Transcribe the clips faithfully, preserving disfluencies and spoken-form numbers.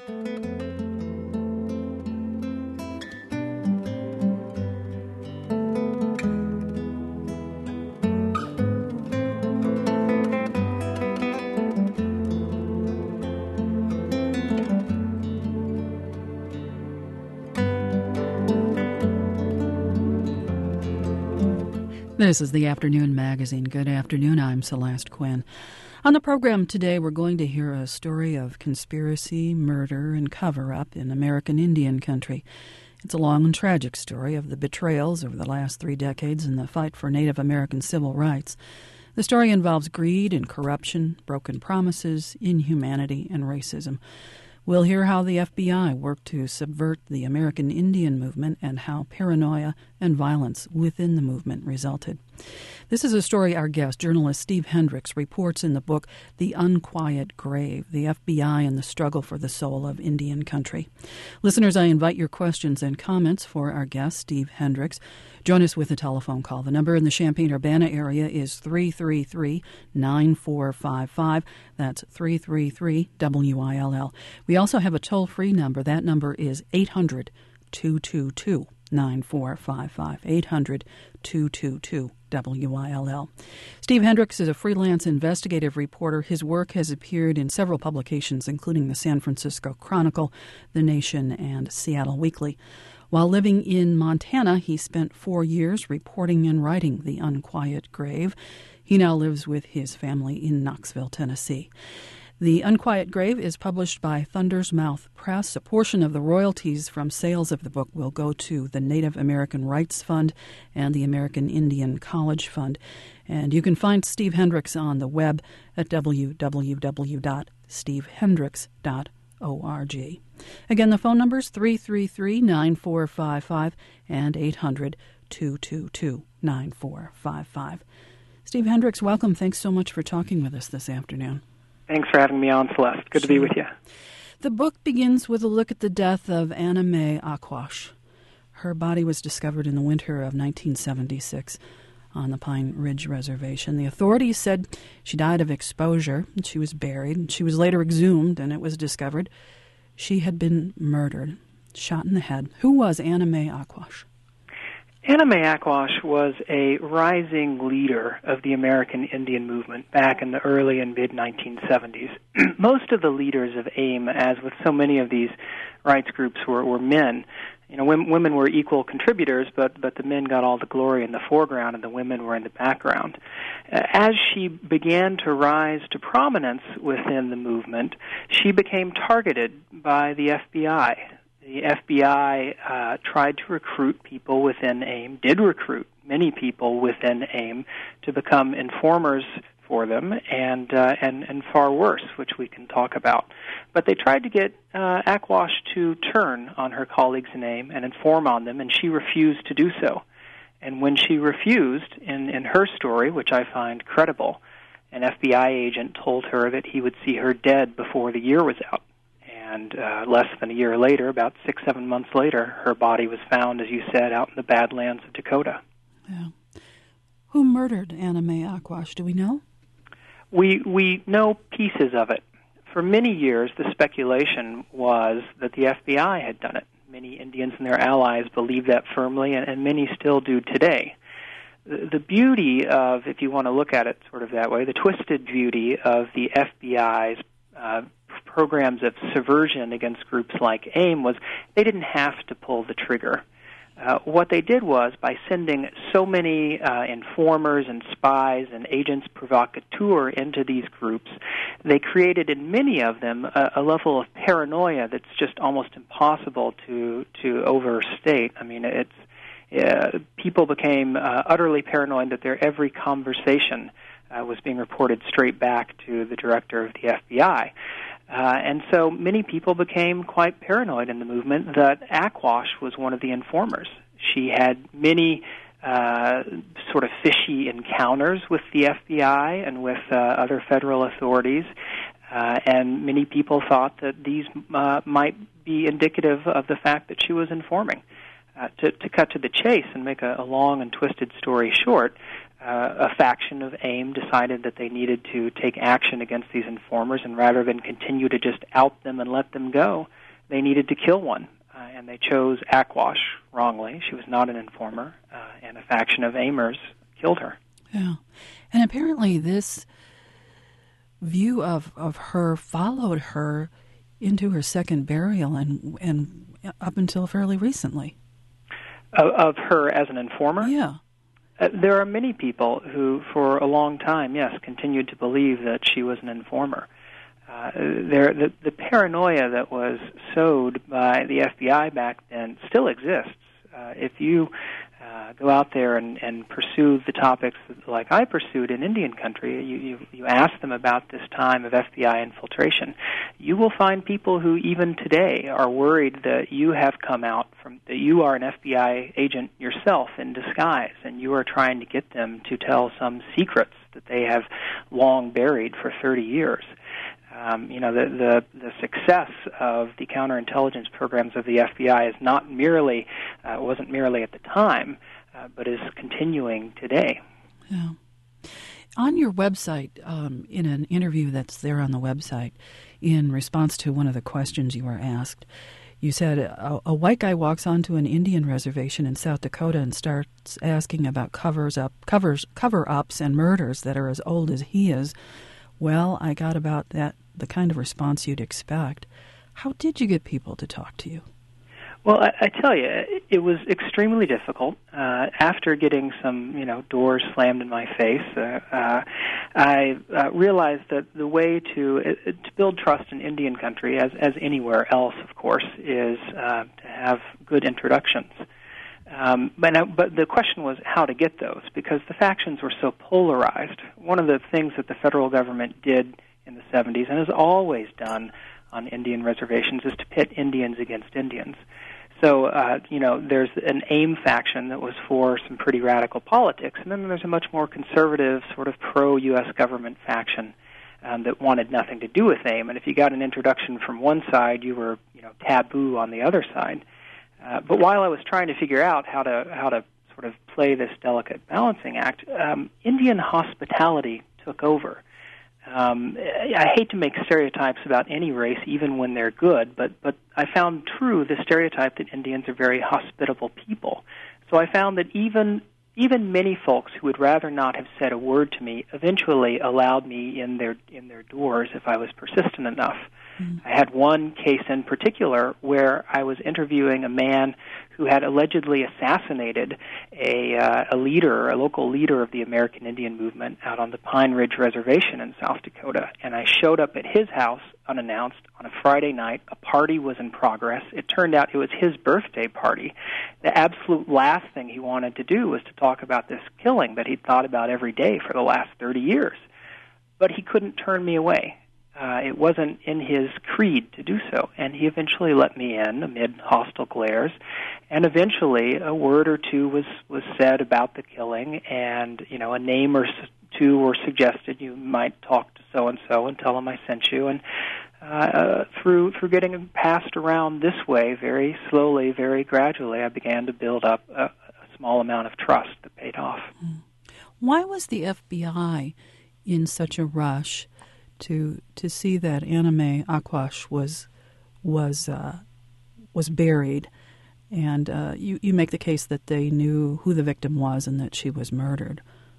This is the Afternoon Magazine. Good afternoon, I'm Celeste Quinn. On the program today, we're going to hear a story of conspiracy, murder, and cover-up in American Indian country. It's a long and tragic story of the betrayals over the last three decades in the fight for Native American civil rights. The story involves greed and corruption, broken promises, inhumanity, and racism. We'll hear how the F B I worked to subvert the American Indian movement and how paranoia and violence within the movement resulted. This is a story our guest, journalist Steve Hendricks, reports in the book The Unquiet Grave, the F B I and the Struggle for the Soul of Indian Country. Listeners, I invite your questions and comments for our guest, Steve Hendricks. Join us with a telephone call. The number in the Champaign-Urbana area is three three three, nine four five five. That's three three three, W I L L. We also have a toll-free number. That number is eight hundred, two two two, nine four five five. eight hundred, two two two, W I L L. Steve Hendricks is a freelance investigative reporter. His work has appeared in several publications, including the San Francisco Chronicle, The Nation, and Seattle Weekly. While living in Montana, he spent four years reporting and writing The Unquiet Grave. He now lives with his family in Knoxville, Tennessee. The Unquiet Grave is published by Thunder's Mouth Press. A portion of the royalties from sales of the book will go to the Native American Rights Fund and the American Indian College Fund. And you can find Steve Hendricks on the web at w w w dot steve hendricks dot org. Again, the phone number is three three three, nine four five five and eight hundred, two two two, nine four five five. Steve Hendricks, welcome. Thanks so much for talking with us this afternoon. Thanks for having me on, Celeste. Good sure. to be with you. The book begins with a look at the death of Anna Mae Aquash. Her body was discovered in the winter of nineteen seventy-six on the Pine Ridge Reservation. The authorities said she died of exposure, and she was buried. She was later exhumed, and it was discovered she had been murdered, shot in the head. Who was Anna Mae Aquash? Anna Mae Aquash was a rising leader of the American Indian movement back in the early and mid nineteen seventies. Most of the leaders of AIM, as with so many of these rights groups, were, were men. You know, women, women were equal contributors, but, but the men got all the glory in the foreground and the women were in the background. As she began to rise to prominence within the movement, she became targeted by the F B I. The F B I uh, tried to recruit people within AIM, did recruit many people within AIM to become informers for them, and uh, and and far worse, which we can talk about. But they tried to get uh, Aquash to turn on her colleagues in AIM and inform on them, and she refused to do so. And when she refused, in, in her story, which I find credible, an F B I agent told her that he would see her dead before the year was out. And uh, less than a year later, about six, seven months later, her body was found, as you said, out in the Badlands of Dakota. Yeah. Who murdered Anna Mae Aquash? Do we know? We we know pieces of it. For many years, the speculation was that the F B I had done it. Many Indians and their allies believed that firmly, and, and many still do today. The, the beauty of, if you want to look at it sort of that way, the twisted beauty of the F B I's uh, programs of subversion against groups like AIM was they didn't have to pull the trigger. Uh, what they did was, by sending so many uh, informers and spies and agents provocateur into these groups, they created in many of them a, a level of paranoia that's just almost impossible to to overstate. I mean, it's uh, people became uh, utterly paranoid that their every conversation uh, was being reported straight back to the director of the F B I. Uh, and so many people became quite paranoid in the movement that Aquash was one of the informers. She had many uh, sort of fishy encounters with the F B I and with uh, other federal authorities, uh, and many people thought that these uh, might be indicative of the fact that she was informing. Uh, to, to cut to the chase and make a, a long and twisted story short, uh, a faction of AIM decided that they needed to take action against these informers, and rather than continue to just out them and let them go, they needed to kill one. Uh, and they chose Aquash wrongly. She was not an informer, uh, and a faction of AIMers killed her. Yeah. And apparently this view of, of her followed her into her second burial and and up until fairly recently. Of, of her as an informer? Yeah. Uh, there are many people who, for a long time, yes, continued to believe that she was an informer. Uh, there, the, the paranoia that was sowed by the F B I back then still exists. Uh, if you uh, go out there and, and pursue the topics like I pursued in Indian country, you, you, you ask them about this time of F B I infiltration, you will find people who even today are worried that you have come out from, that you are an F B I agent yourself in disguise, and you are trying to get them to tell some secrets that they have long buried for thirty years. Um, you know, the, the the success of the counterintelligence programs of the F B I is not merely uh, wasn't merely at the time, uh, but is continuing today. Yeah. On your website, um, in an interview that's there on the website, in response to one of the questions you were asked, you said a, a white guy walks onto an Indian reservation in South Dakota and starts asking about covers up, covers, cover-ups and murders that are as old as he is. Well, I got about that, the kind of response you'd expect. How did you get people to talk to you? Well, I, I tell you, it, it was extremely difficult. Uh, after getting some, you know, doors slammed in my face, uh, uh, I uh, realized that the way to uh, to build trust in Indian country, as as anywhere else, of course, is uh, to have good introductions. Um, but, now, but the question was how to get those, because the factions were so polarized. One of the things that the federal government did in the seventies, and has always done on Indian reservations, is to pit Indians against Indians. So, uh, you know, there's an AIM faction that was for some pretty radical politics, and then there's a much more conservative, sort of pro-U S government faction um, that wanted nothing to do with AIM. And if you got an introduction from one side, you were, you know, taboo on the other side. Uh, but while I was trying to figure out how to how to sort of play this delicate balancing act, um, Indian hospitality took over. Um, I hate to make stereotypes about any race, even when they're good, but, but I found true the stereotype that Indians are very hospitable people. So I found that even even many folks who would rather not have said a word to me eventually allowed me in their in their doors if I was persistent enough. Mm-hmm. I had one case in particular where I was interviewing a man who had allegedly assassinated a, uh, a leader, a local leader of the American Indian movement out on the Pine Ridge Reservation in South Dakota. And I showed up at his house unannounced on a Friday night. A party was in progress. It turned out it was his birthday party. The absolute last thing he wanted to do was to talk about this killing that he'd thought about every day for the last thirty years. But he couldn't turn me away. Uh, it wasn't in his creed to do so, and he eventually let me in amid hostile glares, and eventually a word or two was, was said about the killing, and, you know, a name or two were suggested. You might talk to so-and-so and tell them I sent you, and uh, through, through getting passed around this way, very slowly, very gradually, I began to build up a, a small amount of trust that paid off. Why was the F B I in such a rush to to see that Anna Mae Aquash was was uh, was buried, and uh, you you make the case that they knew who the victim was and that she was murdered?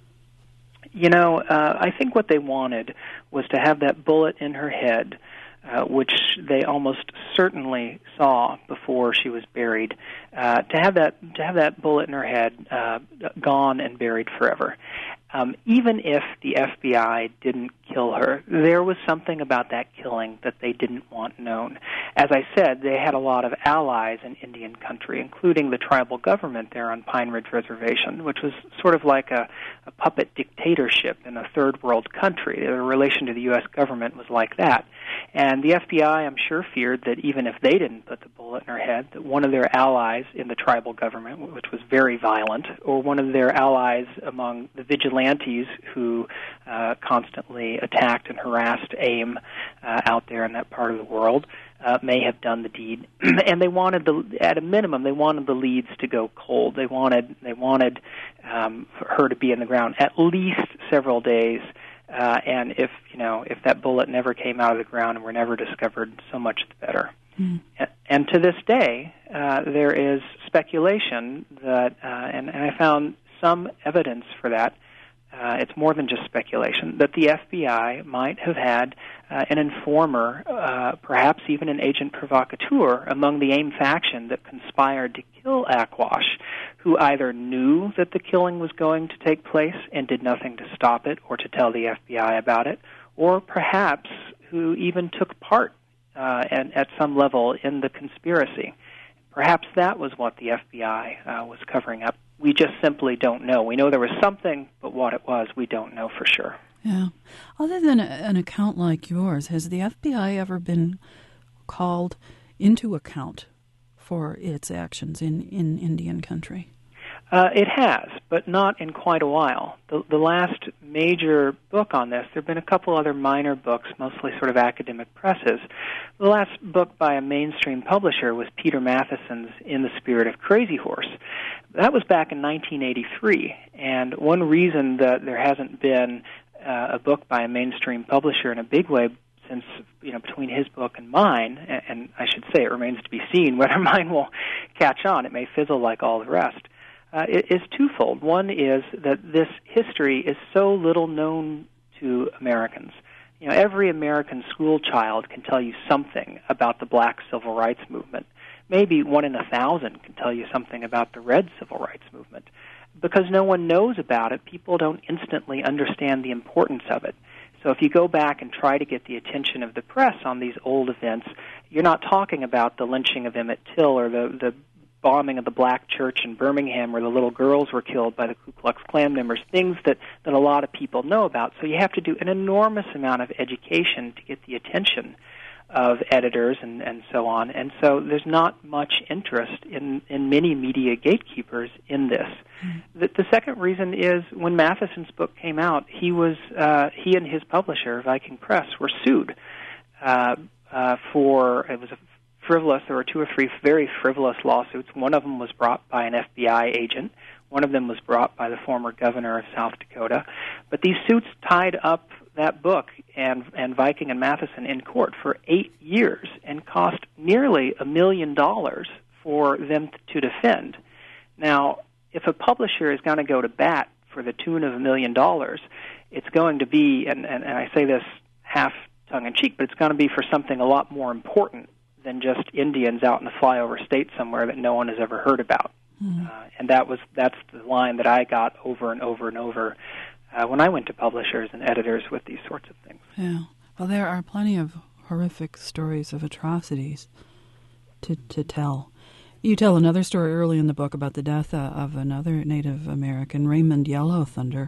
You know, uh, I think what they wanted was to have that bullet in her head, uh, which they almost certainly saw before she was buried. Uh, to have that to have that bullet in her head uh, gone and buried forever. Um, even if the F B I didn't kill her, there was something about that killing that they didn't want known. As I said, they had a lot of allies in Indian country, including the tribal government there on Pine Ridge Reservation, which was sort of like a, a puppet dictatorship in a third world country. Their relation to the U S government was like that. And the F B I, I'm sure, feared that even if they didn't put the bullet in her head, that one of their allies in the tribal government, which was very violent, or one of their allies among the vigilantes who uh, constantly attacked and harassed AIM uh, out there in that part of the world, uh, may have done the deed. And they wanted, the, at a minimum, they wanted the leads to go cold. They wanted they wanted um, for her to be in the ground at least several days. Uh, and if you know if that bullet never came out of the ground and were never discovered, so much the better. Mm. And, and to this day, uh, there is speculation that, uh, and, and I found some evidence for that. Uh, it's more than just speculation, that the F B I might have had uh, an informer, uh, perhaps even an agent provocateur, among the AIM faction that conspired to kill Aquash, who either knew that the killing was going to take place and did nothing to stop it or to tell the F B I about it, or perhaps who even took part uh, and, at some level in the conspiracy. Perhaps that was what the F B I uh, was covering up. We just simply don't know. We know there was something, but what it was, we don't know for sure. Yeah. Other than a, an account like yours, has the F B I ever been called into account for its actions in, in Indian country? Uh, it has, but not in quite a while. The, the last major book on this, there have been a couple other minor books, mostly sort of academic presses. The last book by a mainstream publisher was Peter Matheson's In the Spirit of Crazy Horse. That was back in nineteen eighty-three, and one reason that there hasn't been uh, a book by a mainstream publisher in a big way since, you know, between his book and mine, and, and I should say it remains to be seen whether mine will catch on. It may fizzle like all the rest. Uh, it is twofold. One is that this history is so little known to Americans. You know, every American school child can tell you something about the Black Civil Rights Movement. Maybe one in a thousand can tell you something about the Red Civil Rights Movement. Because no one knows about it, people don't instantly understand the importance of it. So if you go back and try to get the attention of the press on these old events, you're not talking about the lynching of Emmett Till or the, the bombing of the black church in Birmingham where the little girls were killed by the Ku Klux Klan members, things that, that a lot of people know about. So you have to do an enormous amount of education to get the attention of editors and, and so on. And so there's not much interest in, in many media gatekeepers in this. Mm-hmm. The, the second reason is when Matheson's book came out, he was uh, he and his publisher, Viking Press, were sued uh, uh, for, it was a frivolous, there were two or three very frivolous lawsuits. One of them was brought by an F B I agent. One of them was brought by the former governor of South Dakota. But these suits tied up that book and, and Viking and Matheson in court for eight years and cost nearly a million dollars for them to defend. Now, if a publisher is going to go to bat for the tune of a million dollars, it's going to be, and, and, and I say this half tongue-in-cheek, but it's going to be for something a lot more important than just Indians out in a flyover state somewhere that no one has ever heard about. Mm. Uh, and that was that's the line that I got over and over and over uh, when I went to publishers and editors with these sorts of things. Yeah. Well, there are plenty of horrific stories of atrocities to to tell. You tell another story early in the book about the death uh, of another Native American, Raymond Yellow Thunder.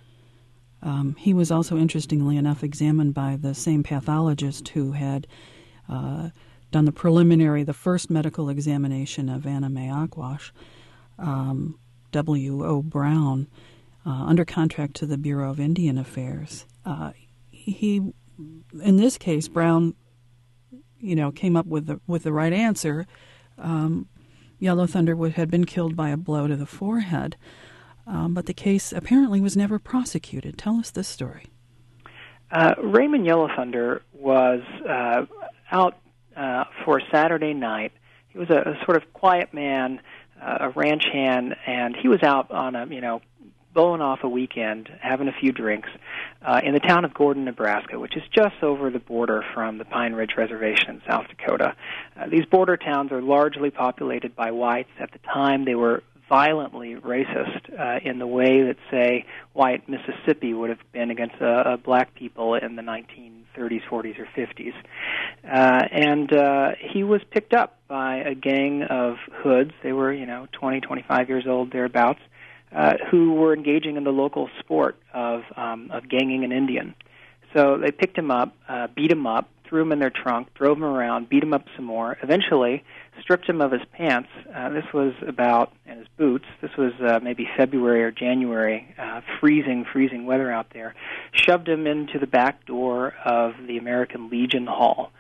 Um, he was also, interestingly enough, examined by the same pathologist who had uh, done the preliminary, the first medical examination of Anna Mae Aquash, um, W O. Brown, uh, under contract to the Bureau of Indian Affairs. Uh, he, in this case, Brown, you know, came up with the with the right answer. Um, Yellow Thunder would, had been killed by a blow to the forehead, um, but the case apparently was never prosecuted. Tell us this story. Uh, Raymond Yellow Thunder was uh, out Uh, for Saturday night. He was a, a sort of quiet man, uh, a ranch hand, and he was out on a, you know, blowing off a weekend, having a few drinks uh, in the town of Gordon, Nebraska, which is just over the border from the Pine Ridge Reservation in South Dakota. Uh, these border towns are largely populated by whites. At the time, they were violently racist uh, in the way that, say, white Mississippi would have been against uh, uh, black people in the nineteen thirties, forties, or fifties. Uh, and uh, he was picked up by a gang of hoods. They were, you know, twenty, twenty-five years old, thereabouts, uh, who were engaging in the local sport of, um, of ganging an Indian. So they picked him up, uh, beat him up, threw him in their trunk, drove him around, beat him up some more, eventually stripped him of his pants. Uh, this was about, and his boots. This was uh, maybe February or January, uh, freezing, freezing weather out there. Shoved him into the back door of the American Legion Hall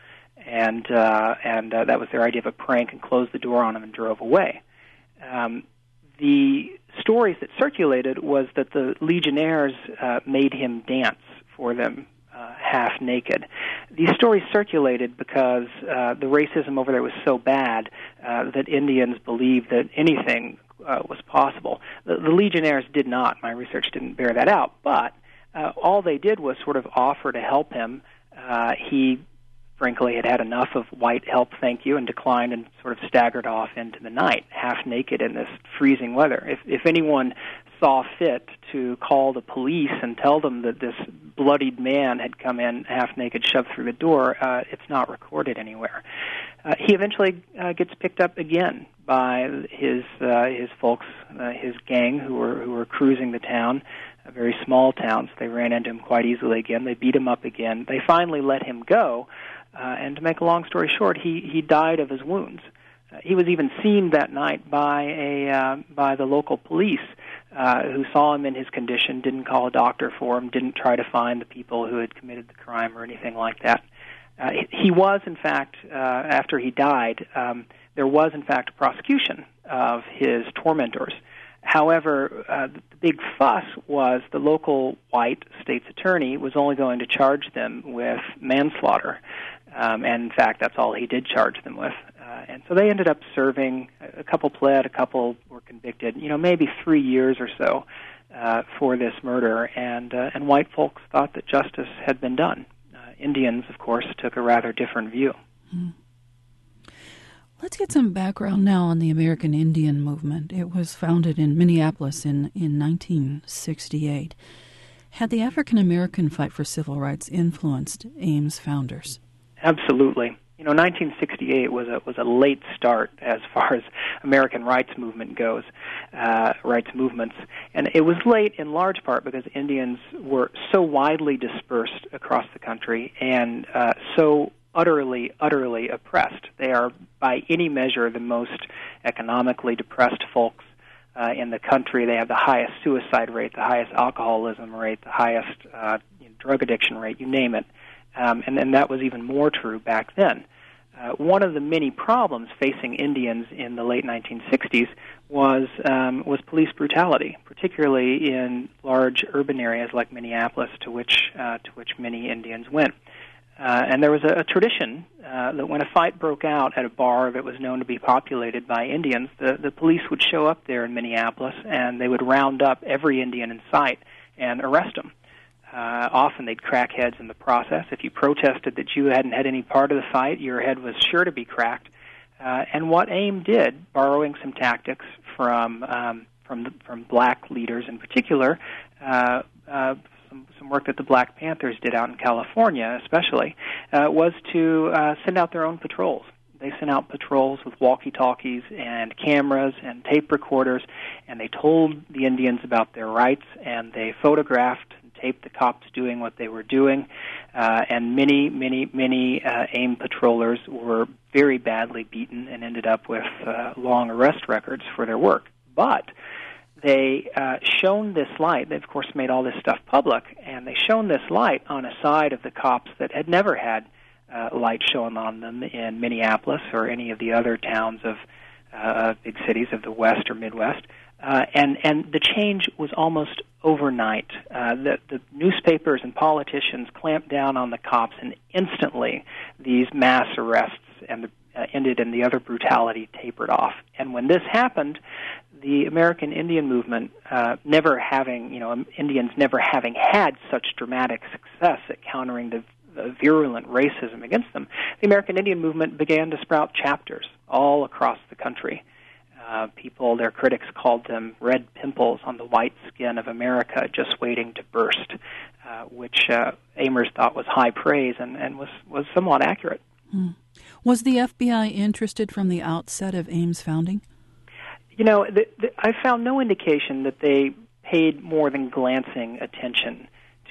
and uh, and uh, that was their idea of a prank, and closed the door on him and drove away. Um, the stories that circulated was that the Legionnaires uh, made him dance for them, uh, half naked. These stories circulated because uh, the racism over there was so bad uh, that Indians believed that anything uh, was possible. The, the Legionnaires did not. My research didn't bear that out, but uh, all they did was sort of offer to help him. Uh, he frankly had had enough of white help, thank you, and declined and sort of staggered off into the night, half naked in this freezing weather. If, if anyone saw fit to call the police and tell them that this bloodied man had come in half naked, shoved through the door, uh, it's not recorded anywhere. Uh, he eventually uh, gets picked up again by his uh, his folks, uh, his gang, who were who were cruising the town. A very small town, so they ran into him quite easily again. They beat him up again. They finally let him go. Uh, and to make a long story short, he, he died of his wounds. Uh, he was even seen that night by a uh, by the local police, uh, who saw him in his condition, didn't call a doctor for him, didn't try to find the people who had committed the crime or anything like that. Uh, he was, in fact, uh, after he died, um, there was, in fact, a prosecution of his tormentors. However, uh, the big fuss was the local white state's attorney was only going to charge them with manslaughter. Um, and, in fact, that's all he did charge them with. Uh, and so they ended up serving, a couple pled, a couple were convicted, you know, maybe three years or so uh, for this murder. And, uh, and white folks thought that justice had been done. Uh, Indians, of course, took a rather different view. Mm. Let's get some background now on the American Indian movement. It was founded in Minneapolis in, in nineteen sixty-eight. Had the African-American fight for civil rights influenced AIM's founders? Absolutely. You know, nineteen sixty-eight was a was a late start as far as American rights movement goes, uh, rights movements, and it was late in large part because Indians were so widely dispersed across the country and uh, so utterly, utterly oppressed. They are, by any measure, the most economically depressed folks uh, in the country. They have the highest suicide rate, the highest alcoholism rate, the highest uh, you know, drug addiction rate, you name it. Um, and then that was even more true back then. Uh, one of the many problems facing Indians in the late nineteen sixties was um, was police brutality, particularly in large urban areas like Minneapolis, to which uh, to which many Indians went. Uh, and there was a, a tradition uh, that when a fight broke out at a bar that was known to be populated by Indians, the, the police would show up there in Minneapolis and they would round up every Indian in sight and arrest them. Uh, often they'd crack heads in the process. If you protested that you hadn't had any part of the fight, your head was sure to be cracked. Uh, and what AIM did, borrowing some tactics from um, from, the, from black leaders in particular, uh, uh, some, some work that the Black Panthers did out in California especially, uh, was to uh, send out their own patrols. They sent out patrols with walkie-talkies and cameras and tape recorders, and they told the Indians about their rights, and they photographed and taped the cops doing what they were doing. Uh, and many, many, many uh, AIM patrollers were very badly beaten and ended up with uh, long arrest records for their work. But they uh, shone this light. They, of course, made all this stuff public, and they shone this light on a side of the cops that had never had uh, light shone on them in Minneapolis or any of the other towns of uh, big cities of the West or Midwest. Uh, and, and the change was almost overnight. Uh, the, the newspapers and politicians clamped down on the cops, and instantly these mass arrests and the, uh, ended and the other brutality tapered off. And when this happened, the American Indian movement, uh, never having, you know, Indians never having had such dramatic success at countering the, the virulent racism against them, the American Indian movement began to sprout chapters all across the country. Uh, people, their critics called them red pimples on the white skin of America just waiting to burst, uh, which uh, Aimers thought was high praise and, and was, was somewhat accurate. Hmm. Was the F B I interested from the outset of AIM's founding? You know, the, the, I found no indication that they paid more than glancing attention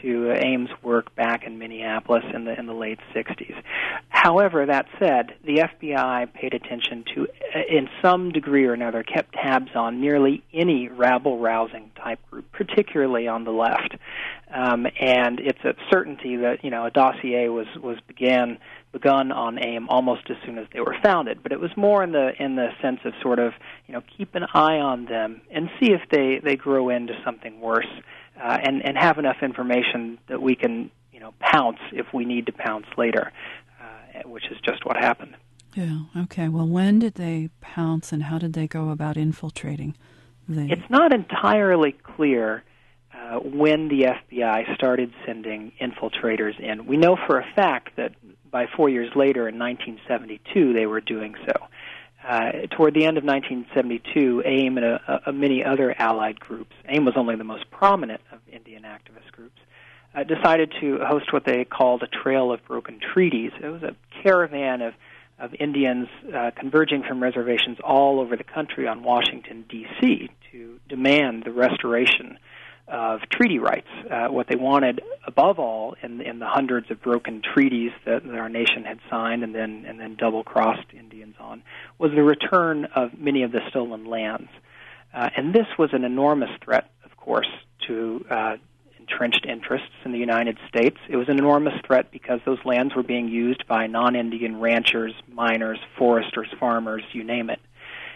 to AIM's work back in Minneapolis in the in the late sixties. However, that said, the F B I paid attention to, in some degree or another, kept tabs on nearly any rabble-rousing type group, particularly on the left. Um, and it's a certainty that, you know, a dossier was, was began begun on AIM almost as soon as they were founded. But it was more in the in the sense of sort of, you know, keep an eye on them and see if they, they grow into something worse, uh, and, and have enough information that we can, you know, pounce if we need to pounce later, uh, which is just what happened. Yeah, okay. Well, when did they pounce and how did they go about infiltrating the... It's not entirely clear uh, when the F B I started sending infiltrators in. We know for a fact that by four years later, in nineteen seventy-two, they were doing so. Uh, toward the end of nineteen seventy-two, AIM and a, a, many other allied groups, AIM was only the most prominent of Indian activist groups, uh, decided to host what they called a Trail of Broken Treaties. It was a caravan of, of Indians uh, converging from reservations all over the country on Washington, D C to demand the restoration of treaty rights. Uh, what they wanted, above all, in, in the hundreds of broken treaties that, that our nation had signed and then and then double-crossed Indians on, was the return of many of the stolen lands. Uh, and this was an enormous threat, of course, to uh, entrenched interests in the United States. It was an enormous threat because those lands were being used by non-Indian ranchers, miners, foresters, farmers, you name it.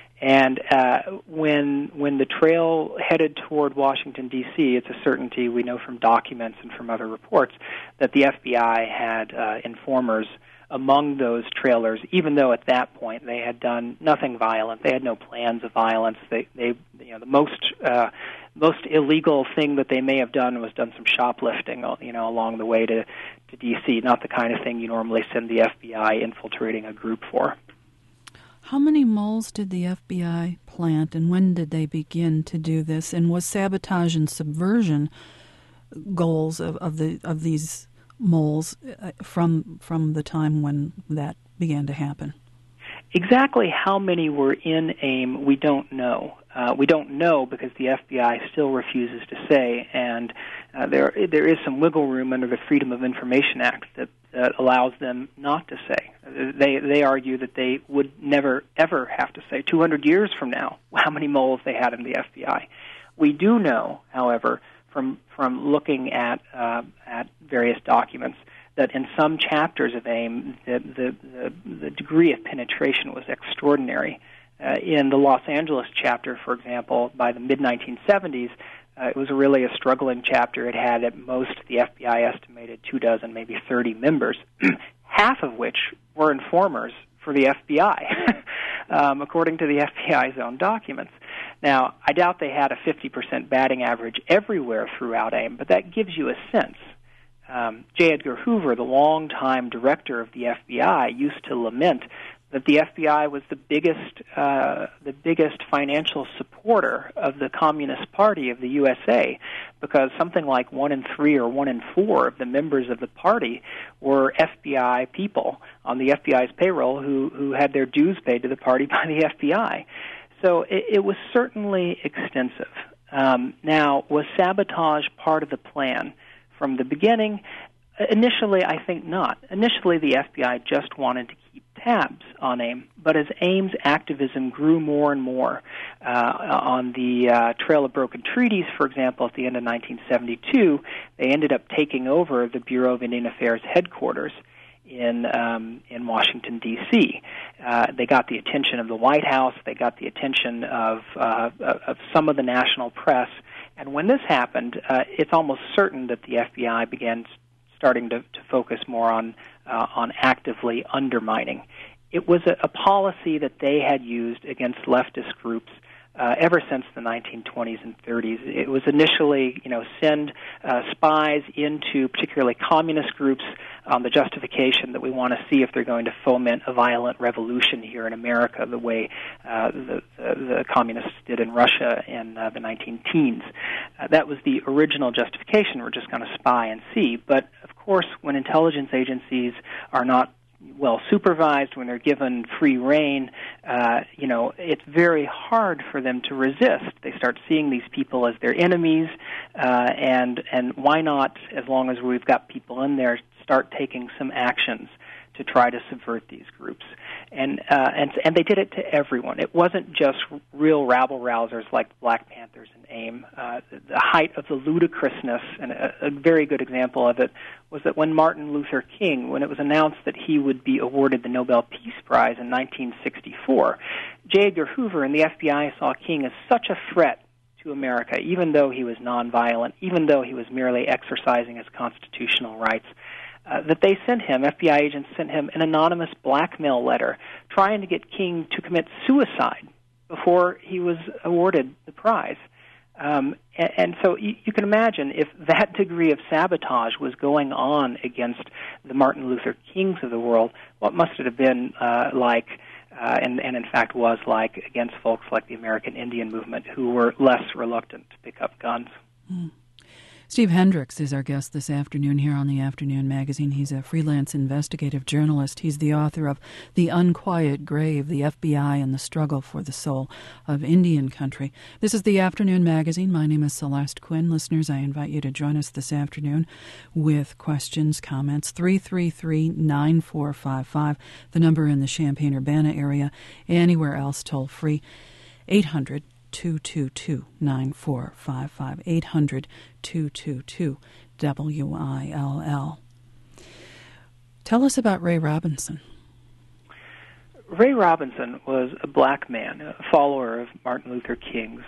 And uh, when when the trail headed toward Washington, D C, it's a certainty, we know from documents and from other reports, that the F B I had uh, informers among those trailers, even though at that point they had done nothing violent. They had no plans of violence. They, they you know, the most uh, most illegal thing that they may have done was done some shoplifting, you know, along the way to, to D C, not the kind of thing you normally send the F B I infiltrating a group for. How many moles did the F B I plant, and when did they begin to do this? And was sabotage and subversion goals of, of the of these moles from from the time when that began to happen? Exactly how many were in AIM, we don't know. Uh, we don't know because the F B I still refuses to say, and uh, there there is some wiggle room under the Freedom of Information Act that, that allows them not to say. They they argue that they would never, ever have to say, two hundred years from now, how many moles they had in the F B I. We do know, however, from from looking at uh, at various documents, that in some chapters of AIM, the, the, the, the degree of penetration was extraordinary. Uh, in the Los Angeles chapter, for example, by the mid nineteen seventies, uh, it was really a struggling chapter. It had at most, the F B I estimated, two dozen, maybe thirty members, half of which were informers for the F B I, um, according to the F B I's own documents. Now, I doubt they had a fifty percent batting average everywhere throughout AIM, but that gives you a sense. Um, J. Edgar Hoover, the longtime director of the F B I, used to lament that the F B I was the biggest, uh, the biggest financial supporter of the Communist Party of the U S A, because something like one in three or one in four of the members of the party were F B I people on the F B I's payroll who who had their dues paid to the party by the F B I. So it, it was certainly extensive. Um, now, was sabotage part of the plan from the beginning? Initially, I think not. Initially, the F B I just wanted to keep tabs on AIM, but as AIM's activism grew more and more, uh, on the uh, Trail of Broken Treaties, for example, at the end of nineteen seventy-two, they ended up taking over the Bureau of Indian Affairs headquarters in um, in Washington, D C Uh, they got the attention of the White House. They got the attention of uh, of some of the national press. And when this happened, uh, it's almost certain that the F B I began starting to, to focus more on uh, on actively undermining. It was a, a policy that they had used against leftist groups uh, ever since the nineteen twenties and thirties. It was initially, you know, send uh, spies into particularly communist groups on the justification that we want to see if they're going to foment a violent revolution here in America, the way uh, the, the, the communists did in Russia in uh, the nineteen teens. Uh, that was the original justification. We're just going to spy and see. But, of course, when intelligence agencies are not well supervised, when they're given free rein, uh, you know, it's very hard for them to resist. They start seeing these people as their enemies, uh, and and why not, as long as we've got people in there, start taking some actions to try to subvert these groups. And uh, and and they did it to everyone. It wasn't just real rabble-rousers like Black Panthers and AIM. Uh, the height of the ludicrousness, and a, a very good example of it, was that when Martin Luther King, when it was announced that he would be awarded the Nobel Peace Prize in nineteen sixty-four, J. Edgar Hoover and the F B I saw King as such a threat to America, even though he was nonviolent, even though he was merely exercising his constitutional rights, Uh, that they sent him, F B I agents sent him an anonymous blackmail letter trying to get King to commit suicide before he was awarded the prize. Um, and, and so you, you can imagine if that degree of sabotage was going on against the Martin Luther Kings of the world, what must it have been uh, like, uh, and, and in fact was like, against folks like the American Indian movement who were less reluctant to pick up guns. Mm. Steve Hendricks is our guest this afternoon here on the Afternoon Magazine. He's a freelance investigative journalist. He's the author of The Unquiet Grave, the F B I and the Struggle for the Soul of Indian Country. This is the Afternoon Magazine. My name is Celeste Quinn. Listeners, I invite you to join us this afternoon with questions, comments, three three three, nine four five five, the number in the Champaign-Urbana area, anywhere else toll free, eight hundred, two two two, nine four five five, eight hundred, two two two, W I L L. Tell us about Ray Robinson. Ray Robinson was a black man, a follower of Martin Luther King's,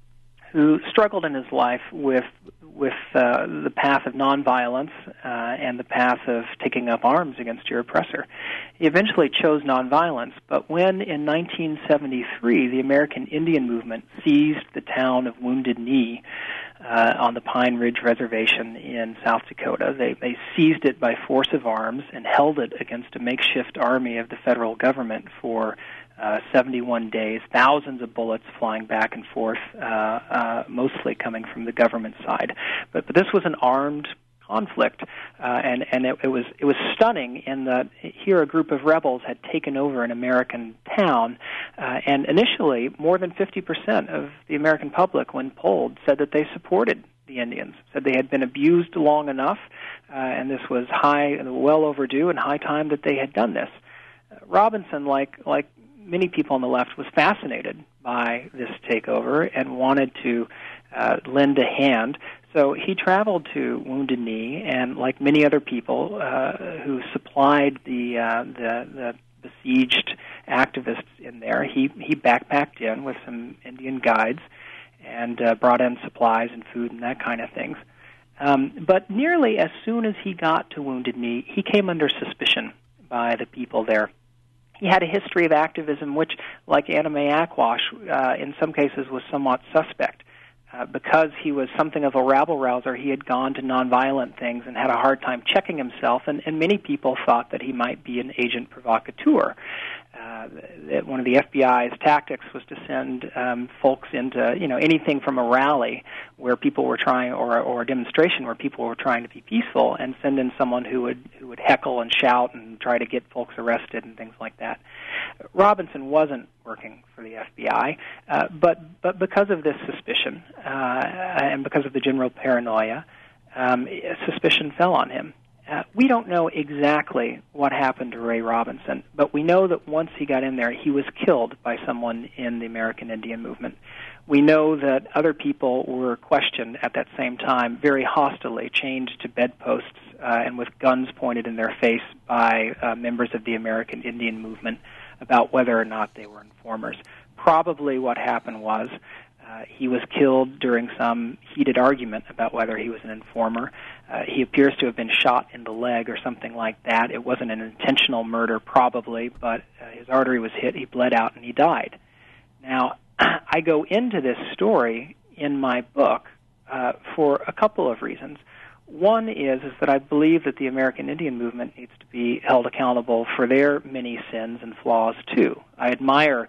who struggled in his life with with uh, the path of nonviolence uh, and the path of taking up arms against your oppressor. He eventually chose nonviolence, but when in nineteen seventy-three the American Indian movement seized the town of Wounded Knee uh, on the Pine Ridge Reservation in South Dakota, they, they seized it by force of arms and held it against a makeshift army of the federal government for Uh, seventy-one days, thousands of bullets flying back and forth, uh, uh, mostly coming from the government side. But, but this was an armed conflict, uh, and, and it, it was it was stunning in that here a group of rebels had taken over an American town, uh, and initially more than fifty percent of the American public, when polled, said that they supported the Indians, said they had been abused long enough, uh, and this was high, well overdue, and high time that they had done this. Uh, Robinson, like like many people on the left, was fascinated by this takeover and wanted to uh, lend a hand. So he traveled to Wounded Knee, and like many other people uh, who supplied the, uh, the the besieged activists in there, he, he backpacked in with some Indian guides and uh, brought in supplies and food and that kind of things. Um, but nearly as soon as he got to Wounded Knee, he came under suspicion by the people there. He had a history of activism which, like Anna Mae Aquash, uh, in some cases was somewhat suspect. Uh, because he was something of a rabble-rouser, he had gone to nonviolent things and had a hard time checking himself, and, and many people thought that he might be an agent provocateur. Uh, that one of the F B I's tactics was to send um, folks into, you know, anything from a rally where people were trying, or, or a demonstration where people were trying to be peaceful, and send in someone who would who would heckle and shout and try to get folks arrested and things like that. Robinson wasn't working for the F B I, uh, but but because of this suspicion uh, and because of the general paranoia, um, suspicion fell on him. Uh, we don't know exactly what happened to Ray Robinson, but we know that once he got in there, he was killed by someone in the American Indian movement. We know that other people were questioned at that same time, very hostilely, chained to bedposts uh, and with guns pointed in their face by uh, members of the American Indian movement about whether or not they were informers. Probably what happened was Uh, he was killed during some heated argument about whether he was an informer. Uh, he appears to have been shot in the leg or something like that. It wasn't an intentional murder, probably, but uh, his artery was hit, he bled out, and he died. Now, I go into this story in my book uh, for a couple of reasons. One is, is that I believe that the American Indian movement needs to be held accountable for their many sins and flaws, too. I admire a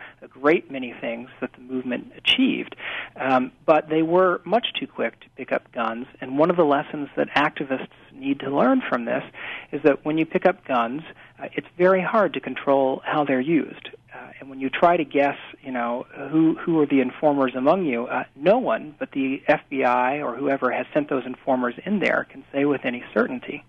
great many things that the movement achieved, um, but they were much too quick to pick up guns. And one of the lessons that activists need to learn from this is that when you pick up guns, uh, it's very hard to control how they're used. Uh, and when you try to guess, you know, who who are the informers among you, uh, no one but the F B I or whoever has sent those informers in there can say with any certainty.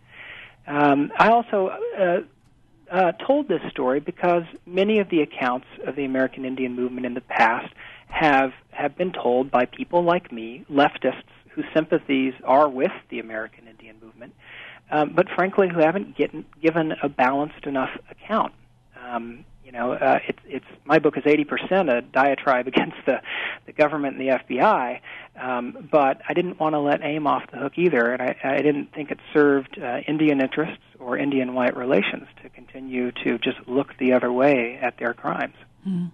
Um, I also uh, uh, told this story because many of the accounts of the American Indian movement in the past have have been told by people like me, leftists whose sympathies are with the American Indian movement, um, but frankly who haven't get, given a balanced enough account. Um, You know, uh, it's it's my book is eighty percent a diatribe against the, the government and the F B I, um, but I didn't want to let AIM off the hook either, and I, I didn't think it served uh, Indian interests or Indian-white relations to continue to just look the other way at their crimes. Mm.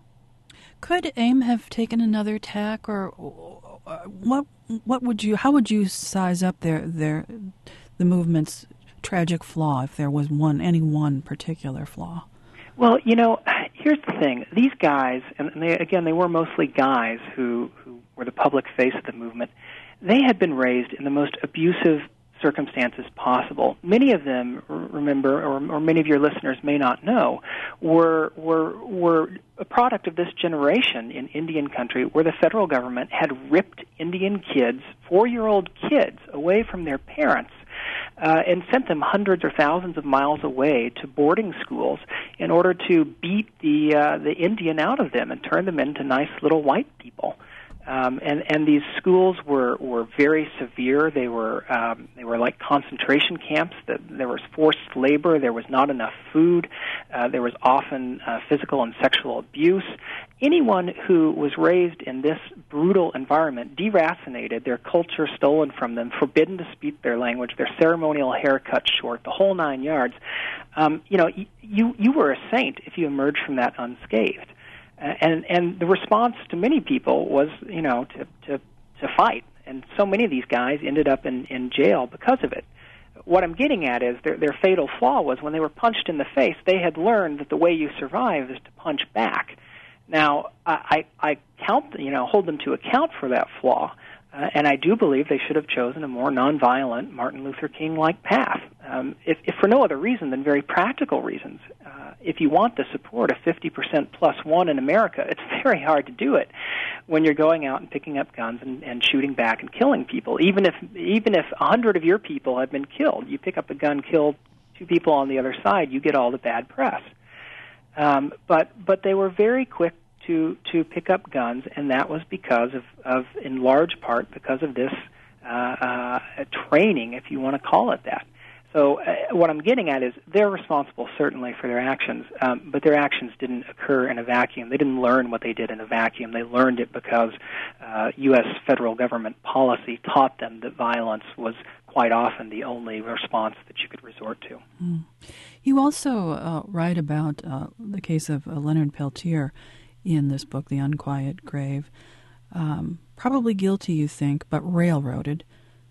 Could AIM have taken another tack, or, or what? What would you? How would you size up their their the movement's tragic flaw if there was one any one particular flaw? Well, you know, here's the thing. These guys, and they, again, they were mostly guys who, who were the public face of the movement, they had been raised in the most abusive circumstances possible. Many of them, remember, or, or many of your listeners may not know, were, were, were a product of this generation in Indian country where the federal government had ripped Indian kids, four-year-old kids, away from their parents, Uh, and sent them hundreds or thousands of miles away to boarding schools in order to beat the uh, the Indian out of them and turn them into nice little white people. Um, and and these schools were, were very severe. They were um, they were like concentration camps. That there was forced labor. There was not enough food. Uh, there was often uh, physical and sexual abuse. Anyone who was raised in this brutal environment, deracinated, their culture stolen from them, forbidden to speak their language, their ceremonial hair cut short, the whole nine yards. Um, you know, y- you you were a saint if you emerged from that unscathed. Uh, and and the response to many people was, you know, to, to, to fight. And so many of these guys ended up in, in jail because of it. What I'm getting at is their, their fatal flaw was when they were punched in the face, they had learned that the way you survive is to punch back. Now, I, I count, you know, hold them to account for that flaw, uh, and I do believe they should have chosen a more nonviolent, Martin Luther King-like path, um, if, if for no other reason than very practical reasons. Uh, if you want to support a fifty percent plus one in America, it's very hard to do it when you're going out and picking up guns and, and shooting back and killing people. Even if even if a hundred of your people have been killed, you pick up a gun, kill two people on the other side, you get all the bad press. Um, but but they were very quick to to pick up guns, and that was because of, of in large part, because of this uh, uh, training, if you want to call it that. So uh, what I'm getting at is they're responsible, certainly, for their actions, um, but their actions didn't occur in a vacuum. They didn't learn what they did in a vacuum. They learned it because uh, U S federal government policy taught them that violence was quite often the only response that you could resort to. Mm. You also uh, write about uh, the case of uh, Leonard Peltier in this book, The Unquiet Grave. Um, probably guilty, you think, but railroaded.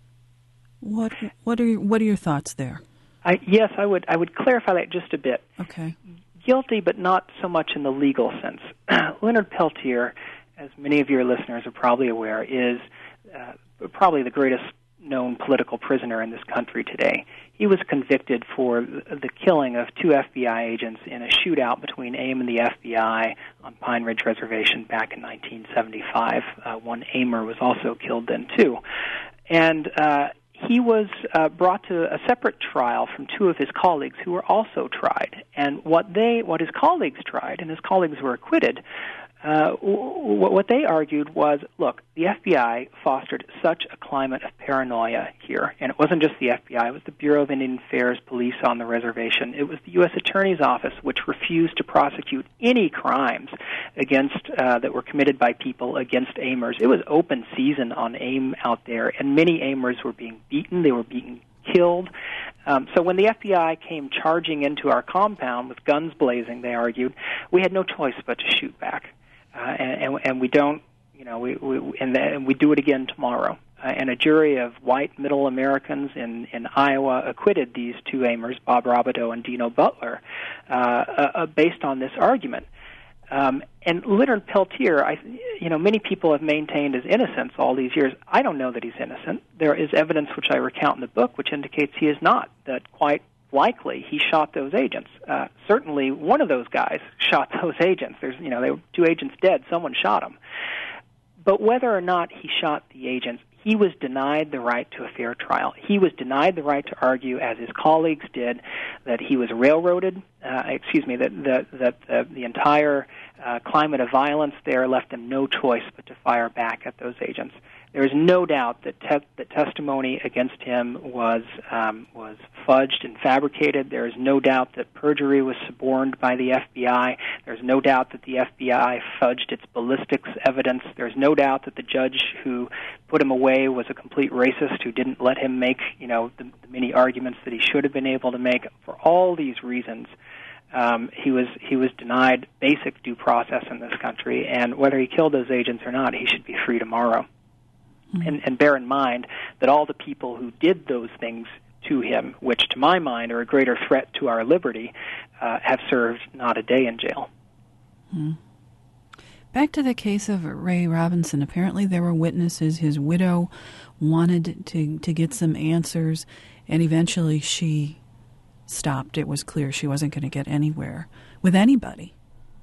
What what are your, what are your thoughts there? I, yes, I would I would clarify that just a bit. Okay. Guilty, but not so much in the legal sense. Leonard Peltier, as many of your listeners are probably aware, is uh, probably the greatest known political prisoner in this country today. He was convicted for the killing of two F B I agents in a shootout between AIM and the F B I on Pine Ridge Reservation back in nineteen seventy-five. Uh, one AIMer was also killed then, too. And uh, he was uh, brought to a separate trial from two of his colleagues who were also tried. And what they, what his colleagues tried, and his colleagues were acquitted, Uh, what they argued was, look, the F B I fostered such a climate of paranoia here, and it wasn't just the F B I, it was the Bureau of Indian Affairs police on the reservation. It was the U S Attorney's Office, which refused to prosecute any crimes against uh, that were committed by people against AIMers. It was open season on AIM out there, and many AIMers were being beaten, they were being killed. Um, so when the F B I came charging into our compound with guns blazing, they argued, we had no choice but to shoot back. Uh, and, and, and we don't, you know, we, we and, the, and we do it again tomorrow. Uh, and a jury of white middle Americans in, in Iowa acquitted these two AIMers, Bob Robideau and Dino Butler, uh, uh, based on this argument. Um, and Leonard Peltier, I, you know, many people have maintained his innocence all these years. I don't know that he's innocent. There is evidence, which I recount in the book, which indicates he is not, that quite likely he shot those agents. Uh, certainly one of those guys shot those agents. There's, you know, there were two agents dead. Someone shot them. But whether or not he shot the agents, he was denied the right to a fair trial. He was denied the right to argue, as his colleagues did, that he was railroaded. Uh, excuse me, that that, that uh, the entire uh, climate of violence there left him no choice but to fire back at those agents. There is no doubt that te- that testimony against him was um, was fudged and fabricated. There is no doubt that perjury was suborned by the F B I. There's no doubt that the F B I fudged its ballistics evidence. There's no doubt that the judge who put him away was a complete racist who didn't let him make, you know, the, the many arguments that he should have been able to make. For all these reasons, Um, he was he was denied basic due process in this country, and whether he killed those agents or not, he should be free tomorrow. Mm-hmm. And, and bear in mind that all the people who did those things to him, which to my mind are a greater threat to our liberty, uh, have served not a day in jail. Mm-hmm. Back to the case of Ray Robinson. Apparently there were witnesses. His widow wanted to, to get some answers, and eventually she stopped. It was clear she wasn't going to get anywhere with anybody.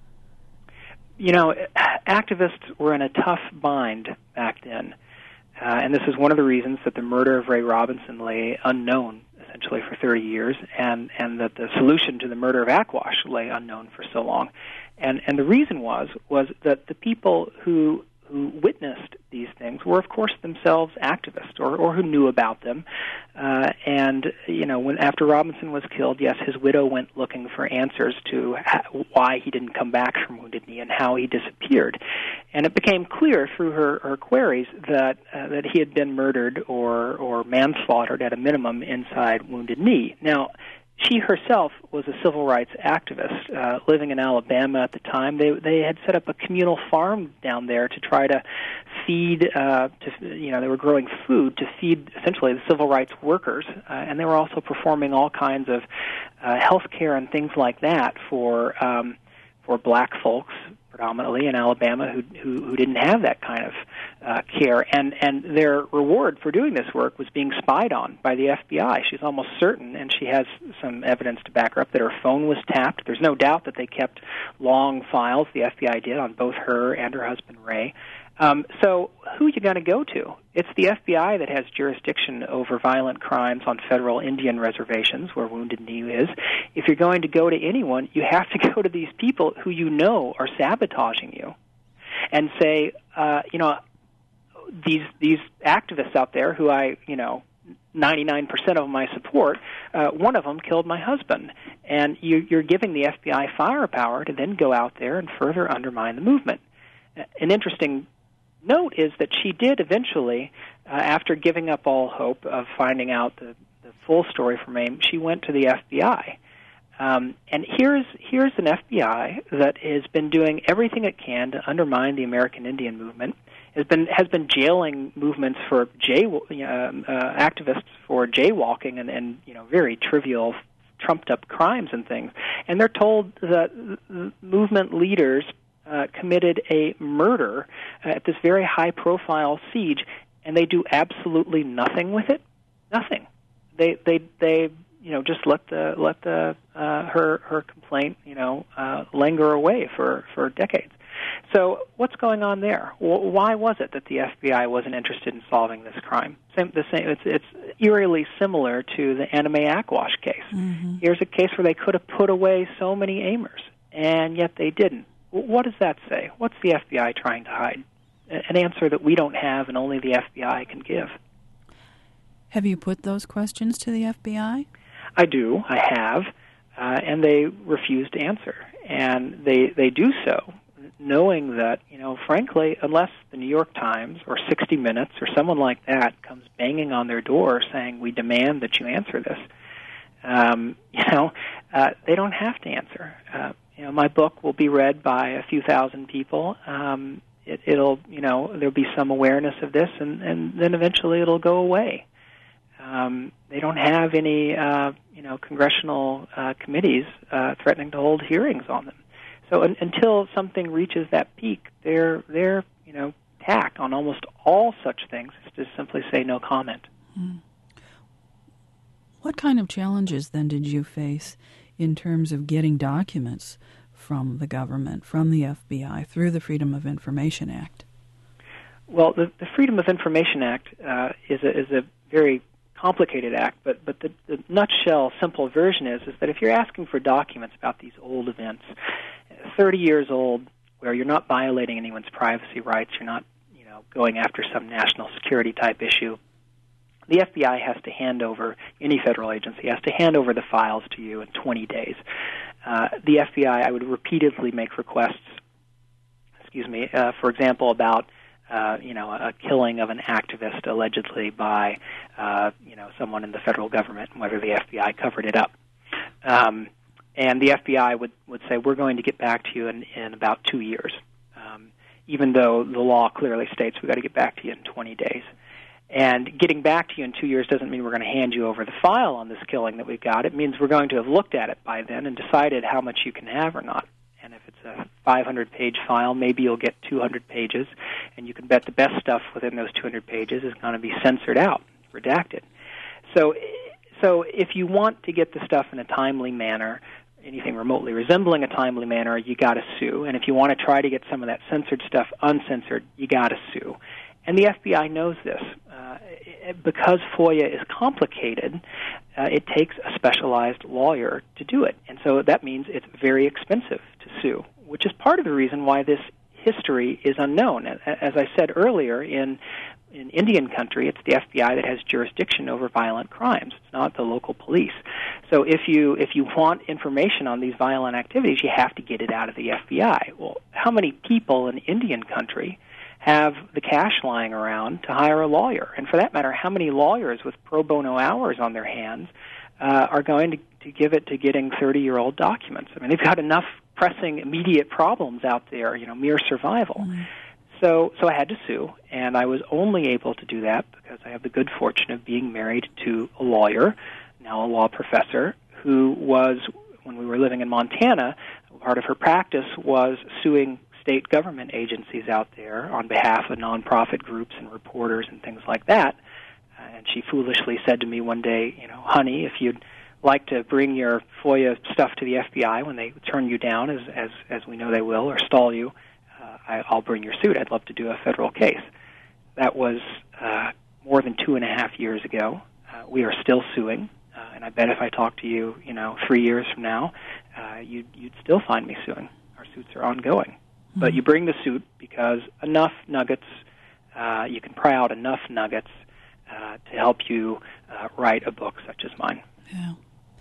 You know, activists were in a tough bind back then, uh, and this is one of the reasons that the murder of Ray Robinson lay unknown, essentially, for thirty years, and, and that the solution to the murder of Aquash lay unknown for so long. And, and the reason was, was that the people who who witnessed these things were, of course, themselves activists, or, or who knew about them. Uh, and, you know, when after Robinson was killed, yes, his widow went looking for answers to ha- why he didn't come back from Wounded Knee and how he disappeared. And it became clear through her, her queries that uh, that he had been murdered or, or manslaughtered at a minimum inside Wounded Knee. Now, she herself was a civil rights activist uh, living in Alabama at the time. They they had set up a communal farm down there to try to feed, uh, to, you know, they were growing food to feed essentially the civil rights workers, uh, and they were also performing all kinds of uh, health care and things like that for um, for black folks, predominantly in Alabama, who, who who didn't have that kind of uh, care, and and their reward for doing this work was being spied on by the F B I. She's almost certain, and she has some evidence to back her up, that her phone was tapped. There's no doubt that they kept long files, the F B I did, on both her and her husband Ray. Um, so who are you going to go to? It's the F B I that has jurisdiction over violent crimes on federal Indian reservations where Wounded Knee is. If you're going to go to anyone, you have to go to these people who you know are sabotaging you and say, uh, you know, these these activists out there who I, you know, ninety-nine percent of them I support, uh, one of them killed my husband. And you, you're giving the F B I firepower to then go out there and further undermine the movement. An interesting note is that she did eventually, uh, after giving up all hope of finding out the, the full story from AIM, she went to the F B I. Um, and here's here's an F B I that has been doing everything it can to undermine the American Indian movement, has been has been jailing movements for jay uh, uh, activists for jaywalking and, and you know very trivial, trumped up crimes and things. And they're told that movement leaders Uh, committed a murder uh, at this very high-profile siege, and they do absolutely nothing with it. Nothing. They they they you know just let the let the uh, her her complaint you know uh, linger away for, for decades. So what's going on there? W- why was it that the F B I wasn't interested in solving this crime? Same, the same. It's, it's eerily similar to the Anna Mae Aquash case. Mm-hmm. Here's a case where they could have put away so many aimers, and yet they didn't. What does that say? What's the F B I trying to hide? An answer that we don't have and only the F B I can give. Have you put those questions to the F B I? I do. I have. Uh, and they refuse to answer. And they they do so knowing that, you know, frankly, unless the New York Times or sixty minutes or someone like that comes banging on their door saying, we demand that you answer this, um, you know, uh, they don't have to answer. Uh, You know, my book will be read by a few thousand people. Um, it, it'll, you know, there'll be some awareness of this, and, and then eventually it'll go away. Um, they don't have any, uh, you know, congressional uh, committees uh, threatening to hold hearings on them. So un- until something reaches that peak, their their you know tack on almost all such things is to simply say no comment. Mm. What kind of challenges then did you face in terms of getting documents from the government, from the F B I, through the Freedom of Information Act? Well, the, the Freedom of Information Act uh, is a is a very complicated act, but but the, the nutshell, simple version is is that if you're asking for documents about these old events, thirty years old, where you're not violating anyone's privacy rights, you're not you know going after some national security type issue, the F B I has to hand over, any federal agency has to hand over the files to you in twenty days. Uh, the F B I, I would repeatedly make requests, excuse me, uh, for example, about Uh, you know, a killing of an activist allegedly by, uh, you know, someone in the federal government, and whether the F B I covered it up. Um, and the F B I would, would say, we're going to get back to you in, in about two years, um, even though the law clearly states we've got to get back to you in twenty days. And getting back to you in two years doesn't mean we're going to hand you over the file on this killing that we've got. It means we're going to have looked at it by then and decided how much you can have or not. And if it's a five hundred page file, maybe you'll get two hundred pages, and you can bet the best stuff within those two hundred pages is going to be censored out, redacted. So, so if you want to get the stuff in a timely manner, anything remotely resembling a timely manner, you got to sue. And if you want to try to get some of that censored stuff uncensored, you got to sue. And the F B I knows this. Uh, because FOIA is complicated, uh, it takes a specialized lawyer to do it. And so that means it's very expensive to sue, which is part of the reason why this history is unknown. As I said earlier, in in Indian country, it's the F B I that has jurisdiction over violent crimes. It's not the local police. So if you if you want information on these violent activities, you have to get it out of the F B I. Well, how many people in Indian country have the cash lying around to hire a lawyer? And for that matter, how many lawyers with pro bono hours on their hands uh, are going to, to give it to getting thirty-year-old documents? I mean, they've got enough pressing, immediate problems out there, you know, mere survival. Mm-hmm. So, so I had to sue, and I was only able to do that because I have the good fortune of being married to a lawyer, now a law professor, who was, when we were living in Montana, part of her practice was suing state government agencies out there on behalf of nonprofit groups and reporters and things like that. Uh, and she foolishly said to me one day, you know, honey, if you'd like to bring your FOIA stuff to the F B I when they turn you down, as as, as we know they will, or stall you, uh, I, I'll bring your suit. I'd love to do a federal case. That was uh, more than two and a half years ago. Uh, we are still suing, uh, and I bet if I talk to you, you know, three years from now, uh, you'd, you'd still find me suing. Our suits are ongoing. Mm-hmm. But you bring the suit because enough nuggets, uh, you can pry out enough nuggets uh, to help you uh, write a book such as mine. Yeah.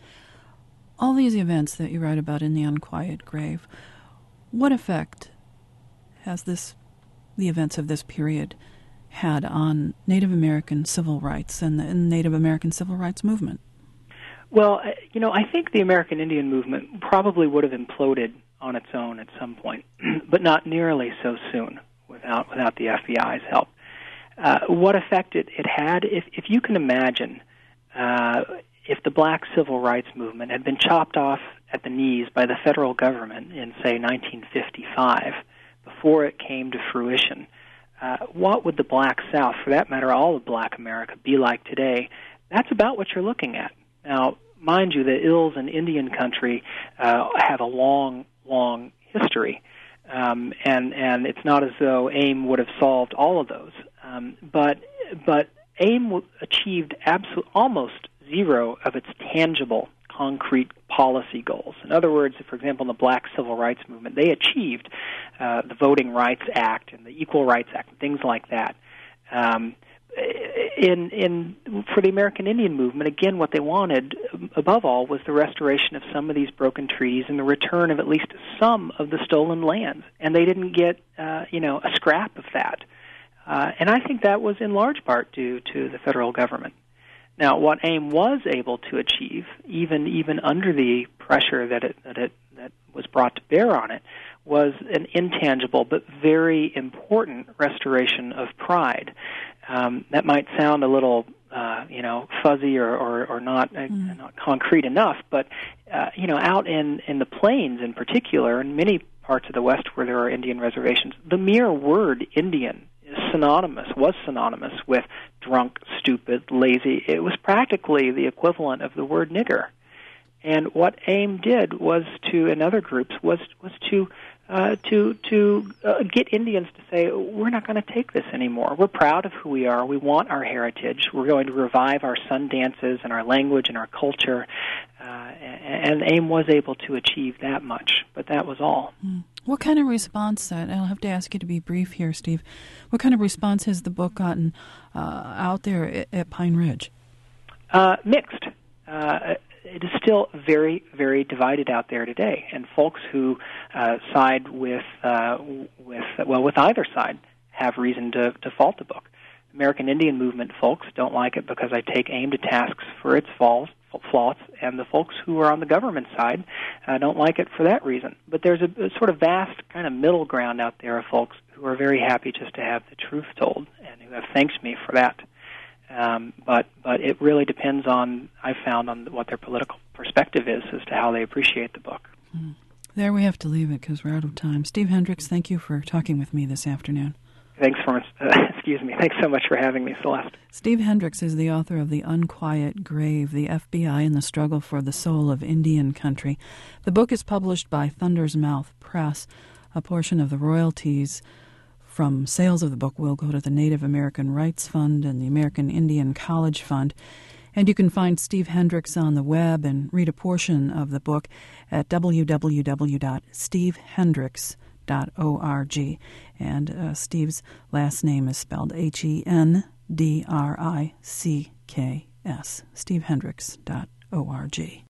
All these events that you write about in The Unquiet Grave, what effect has this, the events of this period, had on Native American civil rights and the Native American civil rights movement? Well, you know, I think the American Indian movement probably would have imploded on its own at some point, but not nearly so soon without without the F B I's help. Uh, what effect it, it had, if, if you can imagine, uh, if the black civil rights movement had been chopped off at the knees by the federal government in, say, nineteen fifty-five, before it came to fruition, uh, what would the black South, for that matter, all of black America, be like today? That's about what you're looking at. Now, mind you, the ills in Indian country uh, have a long, long history, um, and and it's not as though AIM would have solved all of those. Um, but but AIM achieved absolute, almost zero of its tangible, concrete policy goals. In other words, for example, in the Black Civil Rights Movement, they achieved uh, the Voting Rights Act and the Equal Rights Act, and things like that. Um, in in for the American Indian movement, again, what they wanted above all was the restoration of some of these broken treaties and the return of at least some of the stolen lands, and they didn't get uh, you know a scrap of that. Uh, and I think that was in large part due to the federal government. Now, what AIM was able to achieve, even even under the pressure that it that it that was brought to bear on it, was an intangible but very important restoration of pride. Um, that might sound a little, uh, you know, fuzzy or, or, or not uh, mm. not concrete enough, but uh, you know, out in, in the plains in particular, in many parts of the West where there are Indian reservations. The mere word Indian is synonymous, was synonymous with drunk, stupid, lazy. It was practically the equivalent of the word nigger. And what AIM did was to, in other groups, was was to uh, to to uh, get Indians to say, we're not going to take this anymore. We're proud of who we are. We want our heritage. We're going to revive our sun dances and our language and our culture. Uh, and AIM was able to achieve that much, but that was all. Mm. What kind of response, uh, and I'll have to ask you to be brief here, Steve, what kind of response has the book gotten uh, out there at, at Pine Ridge? Uh, mixed. Uh, it is still very, very divided out there today, and folks who uh, side with, uh, with well, with either side have reason to, to fault the book. American Indian Movement folks don't like it because I take AIM to tasks for its flaws, flaws, and the folks who are on the government side uh, don't like it for that reason. But there's a, a sort of vast kind of middle ground out there of folks who are very happy just to have the truth told and who have thanked me for that. Um, but but it really depends on, I've found, on what their political perspective is as to how they appreciate the book. Mm. There we have to leave it because we're out of time. Steve Hendricks, thank you for talking with me this afternoon. Thanks for, uh, excuse me, thanks so much for having me, Celeste. Steve Hendricks is the author of The Unquiet Grave, the F B I and the Struggle for the Soul of Indian Country. The book is published by Thunder's Mouth Press. A portion of the royalties from sales of the book will go to the Native American Rights Fund and the American Indian College Fund. And you can find Steve Hendricks on the web and read a portion of the book at w w w dot steve hendricks dot org. And uh, Steve's last name is spelled H E N D R I C K S, steve hendricks dot org.